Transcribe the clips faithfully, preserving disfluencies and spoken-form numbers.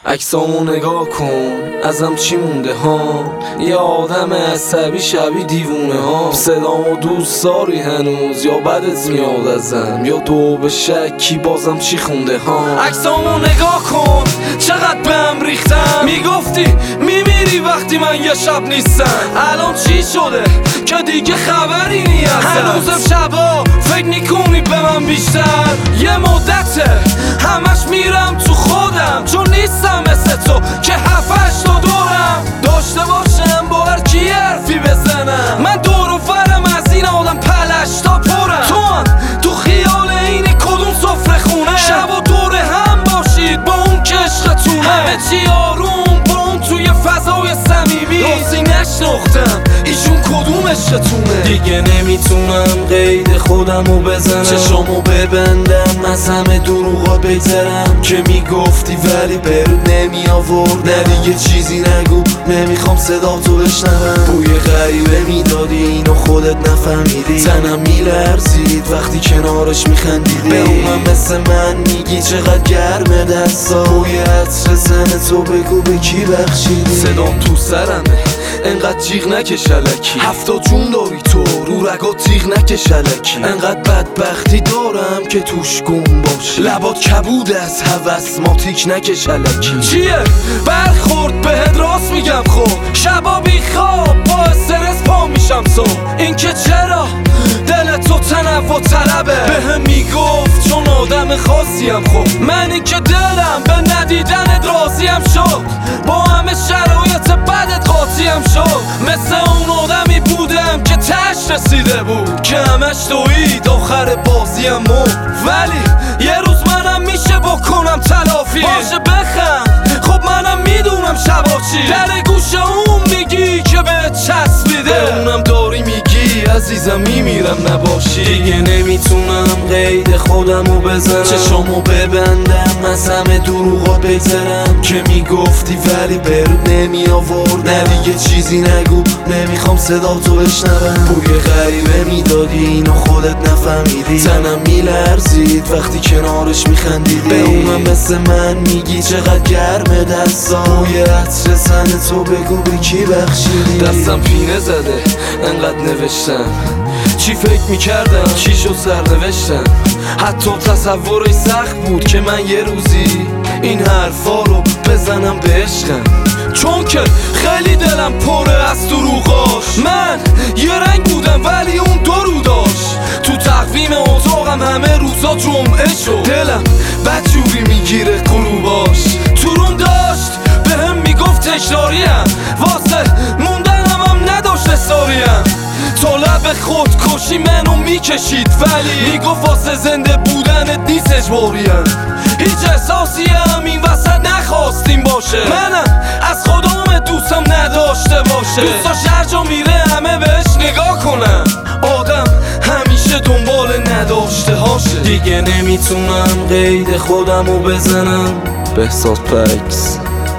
عکسامو نگاه کن، ازم چی مونده ها؟ یه آدم عصبی شبیه دیوونه ها. صدامو دوست داری هنوز یا بدت میاد ازم؟ یا تو به شکی بازم چی خونده ها؟ عکسامو نگاه کن چقدر بهم ریختم. میگفتی میمیری وقتی من یه شب نیستم. الان چی شده که دیگه خبری نی ازم؟ هنوزم شبا فکر میکنی به من بیشتر؟ یه مدته همش میرم تو خودم، چون نیستم مثل تو که هفتش تا دورم داشته باشم با هر کی حرفی بزنم. من دور و فرم از این آدم پلش تا پرم. تو هم تو خیال اینی کدوم سفره خونه؟ شب و دور هم باشید با اون که عشقتونه. همه چی آروم با اون توی فضای صمیمی. راستی نشناختم ایشون کدوم عشقتونه. دیگه نمیتونم قید خودمو بزنم، چشامو ببندم از همه دروغا بگذرم که میگفتی ولی برود نمی آورد. نه دیگه چیزی نگو، نمیخوام صدا تو بشنوم. بوی غریبه میدادی اینو خودت نفهمیدی. تنم میلرزید وقتی کنارش میخندیدی. به اونم مثل من میگی چقدر گرمه دستا. بوی عطر زن تو بگو به کی بخشیدی. صدام تو سرمه انقدر جیغ نکش الکی. هفتا جون داری تو رو رگا تیغ نکش الکی. انقدر بدبختی دارم که توش گم باش. لبات کبود از هوس ماتیک نکش الکی. چیه برخورد بهت راست میگم خب. شبا بی خواب با استرس پا میشم صبح. این که چرا دل تو تنوع طلبه. بهم میگفت چون آدم خاصیم خب. من این که دلم به ندیدنت راضیم شد. با همه شرایط بدت قاطیم شد. مثل اون آدمی بودم که تش رسیده بود که همش تویید آخر بازیم مرد. ولی یه روز منم میشه بکنم تلافی. باشه بخند خب منم میدونم شبا چی. در گوش اون میگی که به چسبیده. به اونم داری میگی عزیزم میمیرم نباشی. دیگه نمیتونم قید خودمو بزنم، چشامو ببندم از همه دروغا بگذرم که میگفتی ولی برود نمی آورد. نه دیگه چیزی نگو، نمیخوام صدا تو بشنوم. بوی غریبه میدادی اینو خودت نفهمیدی. تنم میلرزید وقتی کنارش میخندیدی. به اونم مثل من میگی چقدر گرمه دستا. بوی عطر زن تو بگو به کی بخشیدی. دستم پینه زده انقدر نوشتم، چی فکر میکردم چی شد سرنوشتم. حتی تصورش سخت بود که من یه روزی این حرفا رو بزنم به عشقم. چون که خیلی دلم پره از دروغاش. من یه رنگ بودم ولی اون دو رو داشت. تو تقویم اتاقم همه روزا جمعه شد. دلم بدجوری میگیره غروباش. تو روم داشت بهم میگفت تکراریم، واسه موندنم هم نداشت اصراریم. تا لب خود کشی منو میکشید ولی میگفت واسه زنده بودنت نیست اجباریم. هیچ احساسی هم این وسط نخواستیم باشه. منم از خودم دوستم نداشته باشه. دوستاش هر جا میره همه بهش نگاه کنم. آدم همیشه دنبال نداشته هاشه. دیگه نمیتونم قید خودمو بزنم. بهزاد پکس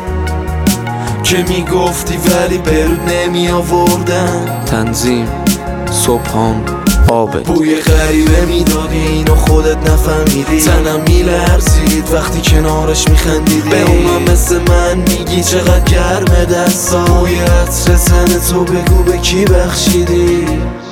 که میگفتی ولی برود نمی آوردن. تنظیم صبحان آبه. بوی غریبه میدادی اینو خودت نفهمیدی. تنم میلرزید وقتی کنارش میخندیدی. به اونم مثل من میگی چقدر گرمه دستا. بوی عطر زن تو بگو به کی بخشیدی.